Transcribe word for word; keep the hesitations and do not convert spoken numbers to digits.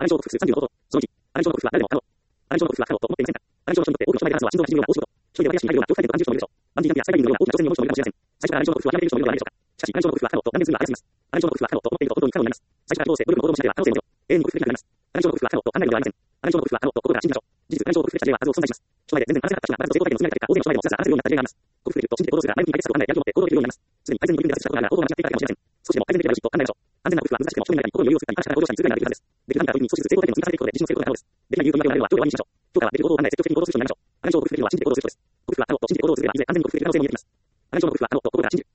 アレンジョーの複数さんじゅうのこと。そのいち、アレンジョーの複数は誰でも可能。アレンジョーの複数は可能と思っていませんか。アレンジョーの人にとって多くの人前で話すのは心臓が死ぬような大仕事。一人で分かりやすく見られるような境界点と安住者もいるでしょう。バンジージャンプやスカイダイビングのような大きな挑戦に思う人もいるかもしれません。最初からアレンジョーの複数を諦めている人もいるのではないでしょうか。しかし、アレンジョーの複数は可能と断言するのは早すぎます。アレンジョーの複数は可能と思っていると本当に不可能になります。最初からどうして努力の行動もしなければ可能性も永遠に克服できなくなります。アレンジョーの複数は可能と考えるのではありません。アレンジョーの複数は可能と心から信じましょう。事実、アレンジョーの克服できた事例は数多く存在します。将来で全然話せなかった人がわざと成功体験の積み上げた結果、大勢の将来でもさらさら話せるようになった事例があります。克服できると信じて行動するが、前向きに解決策を考え、やる気を持って行動できるようになります。すでに改善に取り組んで脱出したことがあるが、行動が間違っていたかもしれません。少しでも改善できればよしと考えましょう。安全な克服は難しくても、人の中に心に余裕を作ったり、新しく行動したりするぐらいならできるはずです。できる何か取りに少しずつ成功体験を積み重ねていくことで自信をつけることが可能です。できない理由と言い訳をやめるのは、今日で終わりにしましょう。今日からできる行動を考え、積極的に行動する人になりましょう。アレンジョーを克服できるのは信じて行動することです。克服は可能と信じて行動するが、いずれ安全に克服できる可能性も見えてきます。アレンジョーの克服は可能と心から信じる。